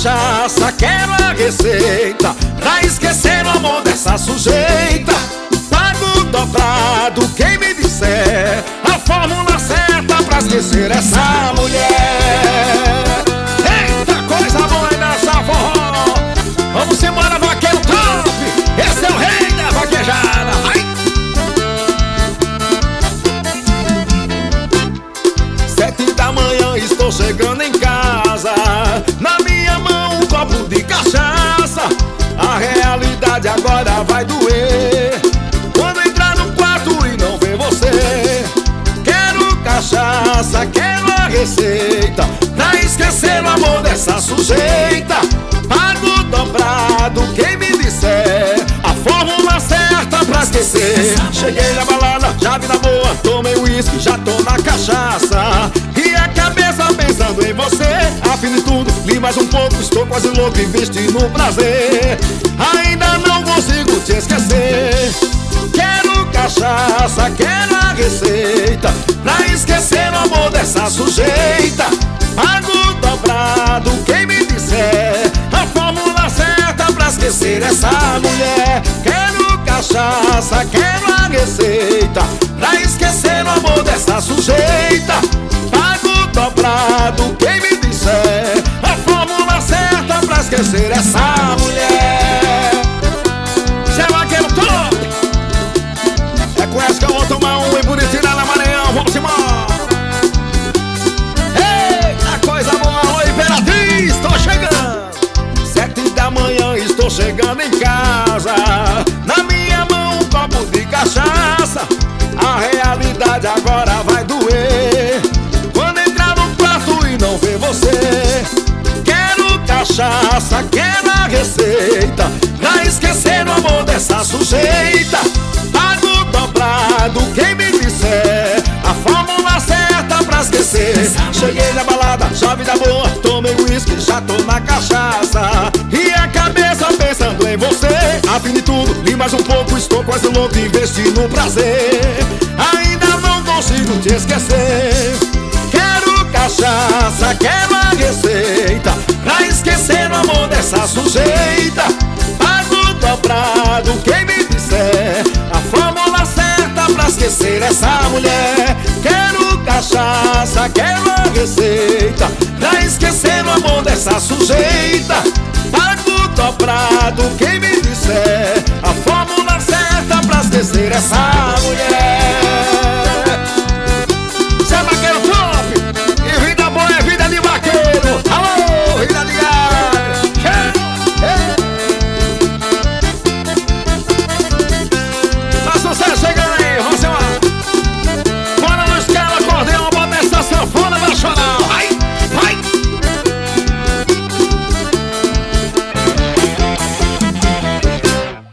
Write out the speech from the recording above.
cachaça, quero a receita pra esquecer o amor dessa sujeita. Pago dobrado quem me disser a fórmula certa pra esquecer essa mulher. Eita, coisa boa aí nessa forró. Vamos embora, vaqueiro top. Esse é o rei da vaquejada. Ai. 7 da manhã estou chegando em casa, na minha mão um copo de cachaça. A realidade agora vai doer quando entrar no quarto e não ver você. Quero cachaça, quero a receita pra esquecer o amor dessa sujeita. Pago dobrado quem me disser a fórmula certa pra esquecer. Cheguei na balada, já vi na boa, tomei uísque, já tô na cachaça. E a cabeça pensando em você. Afine tudo, li mais um pouco, estou quase louco, investi no prazer. Ainda não consigo te esquecer. Quero cachaça, quero a receita pra esquecer o amor dessa sujeita. Pago dobrado quem me disser a fórmula certa pra esquecer essa mulher. Quero cachaça, quero a receita pra esquecer o amor dessa sujeita. Pago dobrado quem me disser a fórmula certa pra esquecer essa mulher. Seu vaqueiro top, é com essa que eu vou tomar um e bonitinho na Maranhão. Vamos embora. Eita, coisa boa, oi Imperatriz, tô chegando. 7 da manhã estou chegando em casa, na minha mão um copo de cachaça. A realidade agora vai doer quando entrar no quarto e não ver você. Quero cachaça, quero a receita pra esquecer o amor dessa sujeita. Pago dobrado quem me disser a fórmula certa pra esquecer. Cheguei na balada, já vi da boa, tomei uísque, já tô na cachaça. E a cabeça pensando em você. Afine tudo, li mais um pouco, estou quase louco, investi no prazer. Ainda não consigo te esquecer. Quero cachaça, quero a receita pra esquecer o amor dessa sujeita. Pago dobrado quem me disser a fórmula certa pra esquecer essa mulher. Quero cachaça, quero a receita pra esquecer o amor dessa sujeita. Pago dobrado quem